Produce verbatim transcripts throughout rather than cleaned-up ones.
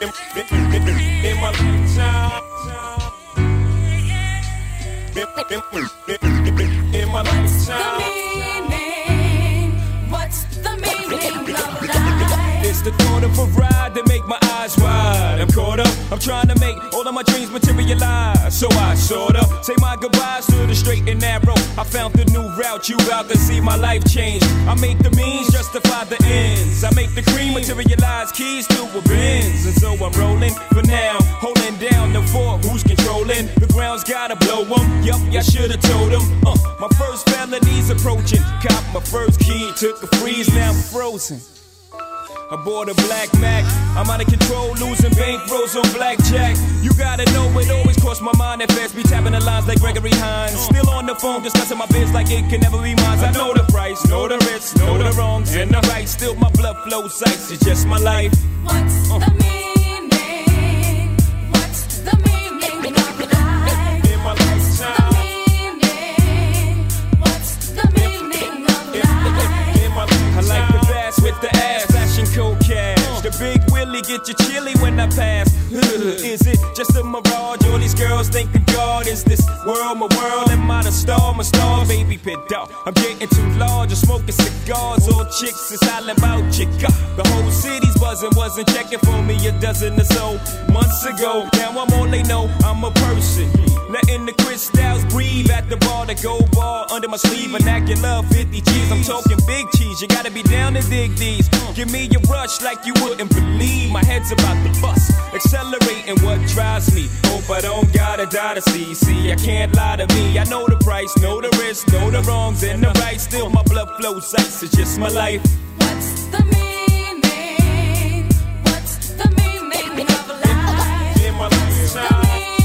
in my lifetime. In my lifetime. What's the meaning of life? It's the thought of a ride that make my eyes wide. I'm caught up, I'm trying to make all of my dreams materialize. So I sorta say my goodbyes to the straight and narrow. I found the new route, you out to see my life change. I make the means justify the ends. I make the cream materialize keys to a Benz. And so I'm rolling for now, holding down the fort. Who's controlling? The ground's gotta blow them. Yup, I should've told them. Uh, my first felony's approaching. Cop my first key, took a freeze, now I'm frozen. I bought a black Mac, I'm out of control, losing bankrolls on blackjack. You gotta know it always crossed my mind that fast be tapping the lines like Gregory Hines. Still on the phone discussing my biz like it can never be mine. I know the price, know the risks, know the wrongs and the rights. Still my blood flows ice, it's just my life. What's uh. the meaning? What's the meaning of life? In my lifetime. What's the meaning of life? In my lifetime. I like the bass with the ass. Cold cash. The big Willie get you chilly when I pass. Is it just a mirage? All these girls think of God. Is this world my world? Am I the star? My star, baby, pit dog. I'm getting too large. I'm smoking cigars. All chicks is hollering about chica. The whole city's buzzing. Wasn't checking for me a dozen or so months ago. Now I'm all they know. I'm a person. Letting the crystals breathe at the bar. The gold bar under my sleeve. Vernacular fifty G's. I'm talking big cheese. You gotta be down to dig these. Give me a rush like you wouldn't believe. My head's about to bust, accelerating what drives me. Hope I don't gotta die to see. See, I can't lie to me. I know the price, know the risk, know the wrongs and the rights. Still my blood flows ice, it's just my life. What's the meaning? What's the meaning of life? In my lifetime.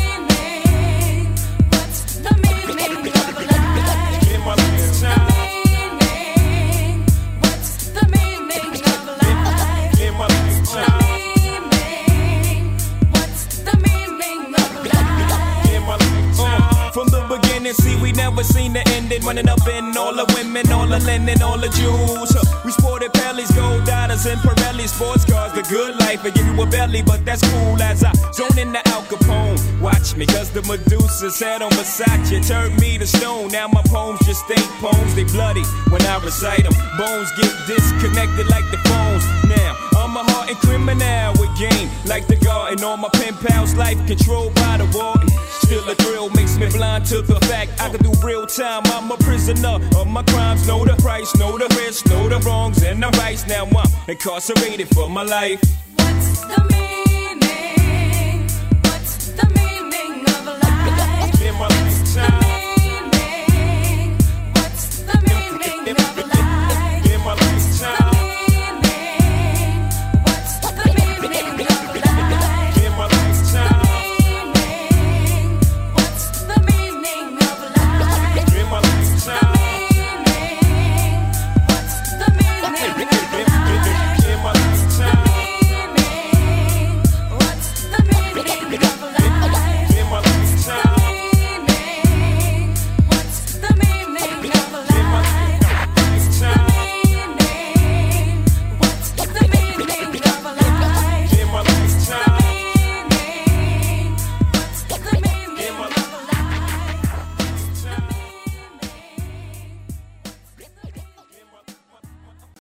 What's the meaning of life? In my lifetime. From the beginning, see, we never seen the ending. Running up in all the women, all the linen, all the jewels. Uh, we sported Pellies, gold dollars, and Pirelli sports cars. The good life, I give you a belly, but that's cool as I zone in the Al Capone. Watch me, cause the Medusa's head on Versace turned me to stone. Now my poems just ain't poems, they bloody when I recite them. Bones get disconnected like the phones. Now, I'm a hardened criminal with game like the garden. All my pen pals, life controlled by the warden. Still the thrill makes me blind to the fact I can do real time. I'm a prisoner of my crimes. Know the price, know the risk, know the wrongs and the rights. Now I'm incarcerated for my life. What's the meaning? What's the meaning of life? In my lifetime.